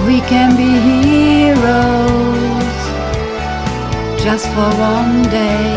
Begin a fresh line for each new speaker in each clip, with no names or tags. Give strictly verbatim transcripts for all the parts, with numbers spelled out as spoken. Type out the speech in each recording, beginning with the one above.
We can be heroes just for one day.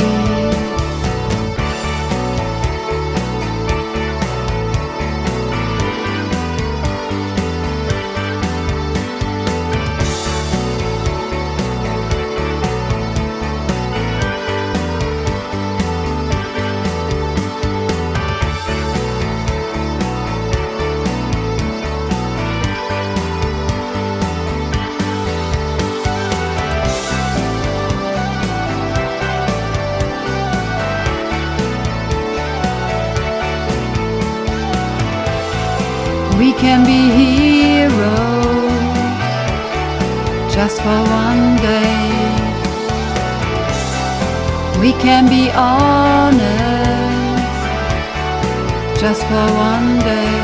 We can be heroes just for one day. We can be honest just for one day.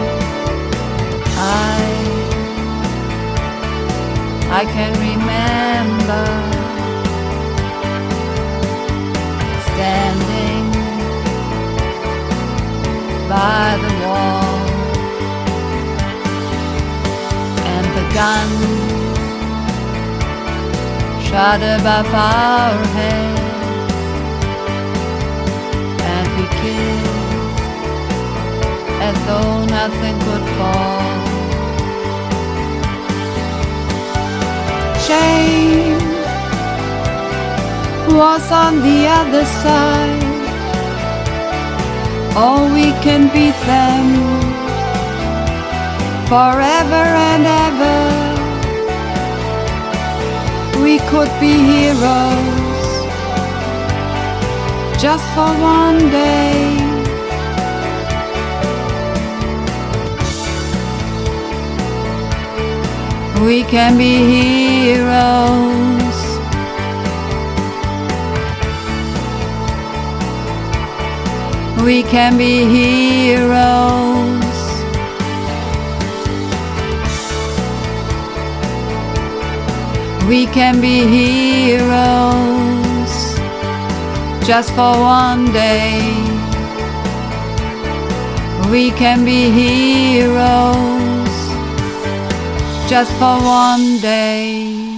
I, I can remember standing by the wall, guns shot above our heads, and we kissed as though nothing could fall. Shame was on the other side. Oh, we can beat them forever and ever. We could be heroes just for one day. We can be heroes We can be heroes We can be heroes just for one day. We can be heroes just for one day.